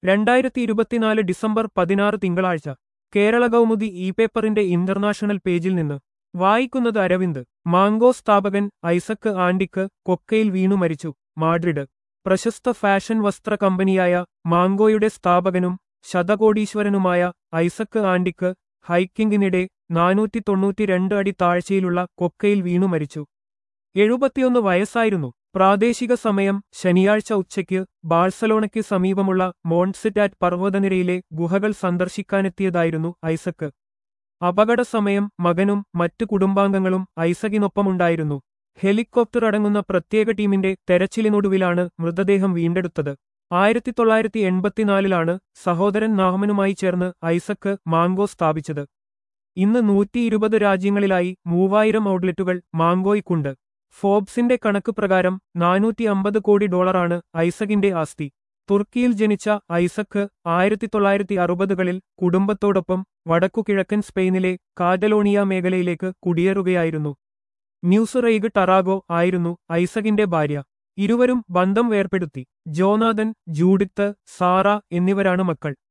2024 December 16 തിങ്കളാഴ്ച Kerala Kaumudi e പേപ്പറിന്റെ international പേജിൽ നിന്ന് വായിക്കുന്നത് അരവിന്ദ്. മാംഗോ സ്ഥാപകൻ ഐസക് ആൻഡിക്ക് കൊക്കയിൽ വീണു മരിച്ചു. മാഡ്രിഡ്. പ്രശസ്ത ഫാഷൻ വസ്ത്ര കമ്പനിയായ മാംഗോയുടെ സ്ഥാപകനും ശതകോടീശ്വരനുമായ ഐസക് ആൻഡിക്ക് ഹൈക്കിങ്ങിനിടെ 492 അടി താഴ്ചയിലുള്ള കൊക്കയിൽ വീണു മരിച്ചു. 71 വയസ്സായിരുന്നു. പ്രാദേശിക സമയം ശനിയാഴ്ച ഉച്ചയ്ക്ക് ബാഴ്സലോണയ്ക്ക് സമീപമുള്ള മോൺട്സെറ്റാറ്റ് പർവ്വതനിരയിലെ ഗുഹകൾ സന്ദർശിക്കാനെത്തിയതായിരുന്നു ഐസക്. അപകട സമയം മകനും മറ്റു കുടുംബാംഗങ്ങളും ഐസകിനൊപ്പമുണ്ടായിരുന്നു. ഹെലികോപ്റ്റർ അടങ്ങുന്ന പ്രത്യേക ടീമിന്റെ തെരച്ചിലിനൊടുവിലാണ് മൃതദേഹം വീണ്ടെടുത്തത്. 1984 സഹോദരൻ നാഹ്മനുമായി ചേർന്ന് ഐസക് മാംഗോ സ്ഥാപിച്ചത്. ഇന്ന് 120 രാജ്യങ്ങളിലായി 3000 ഔട്ട്ലെറ്റുകൾ മാംഗോയ്ക്കുണ്ട്. ഫോബ്സിന്റെ കണക്ക് പ്രകാരം $450 കോടി ഐസകിന്റെ ആസ്തി. തുർക്കിയിൽ ജനിച്ച ഐസക് 1960കളിൽ കുടുംബത്തോടൊപ്പം വടക്കുകിഴക്കൻ സ്പെയിനിലെ കാറ്റലോണിയ മേഖലയിലേക്ക് കുടിയേറുകയായിരുന്നു. ന്യൂസ് ടറാഗോ ആയിരുന്നു ഐസകിന്റെ ഭാര്യ. ഇരുവരും ബന്ധം വേർപെടുത്തി. ജോനാഥൻ, ജൂഡിത്ത്, സാറ എന്നിവരാണ് മക്കൾ.